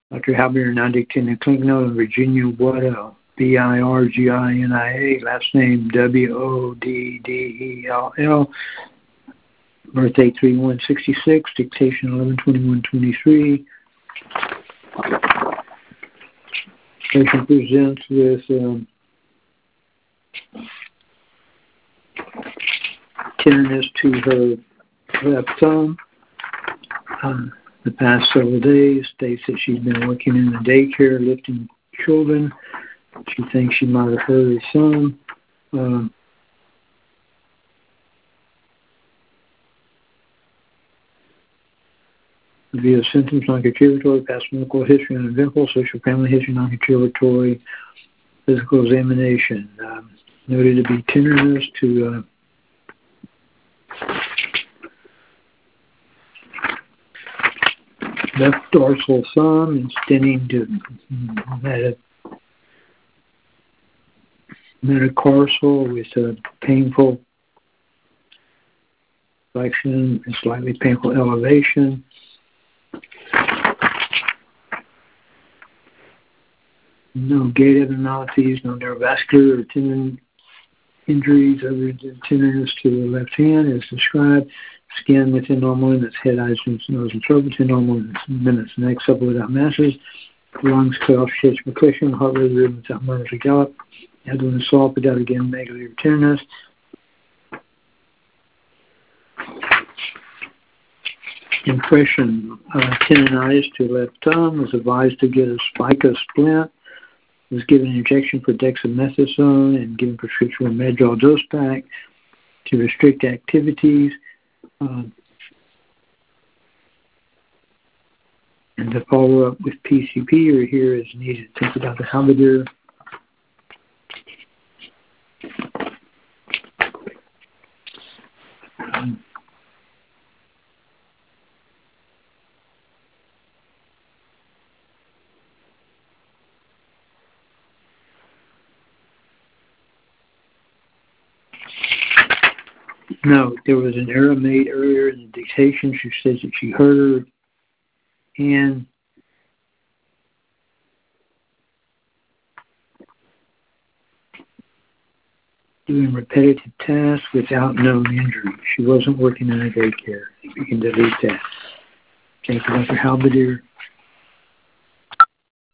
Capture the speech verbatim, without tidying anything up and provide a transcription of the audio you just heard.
Doctor Halberdier, non-dictating clinic note of Virginia Woodell, B I R G I N I A, last name W O D D E L L, birthday three one sixty-six, dictation eleven twenty-one twenty-three. Patient presents with um, tenderness to her left thumb. Um, the past several days, states that she's been working in the daycare, lifting children. She thinks she might have hurt her son. Um, via symptoms, non-contributory, past medical history, uneventful, social family history, non-contributory, physical examination. Um, noted to be tenderness to uh, left dorsal thumb and extending to meta, metatarsal with a painful flexion and slightly painful elevation. No gait abnormalities, no neurovascular or tendon injuries other than tenderness to the left hand as described. Skin within normal limits, head, eyes, nose, and throat within normal limits. Neck supple without masses. Lungs cut off, shapes percussion. Heart rate rhythm without murmurs or gallop. Abdomen soft without again negative tenderness. Impression uh, tendonitis to left thumb. Was advised to get a spica splint. Was given an injection for dexamethasone and given prescription for Medrol dose pack to restrict activities. Uh, and to follow up with P C P or here is needed. Thank you, Doctor Halberdier. Um, No, there was an error made earlier in the dictation. She says that she heard her hand doing repetitive tasks without known injury. She wasn't working in a daycare. You can delete that. Thank you, Doctor Halberdier.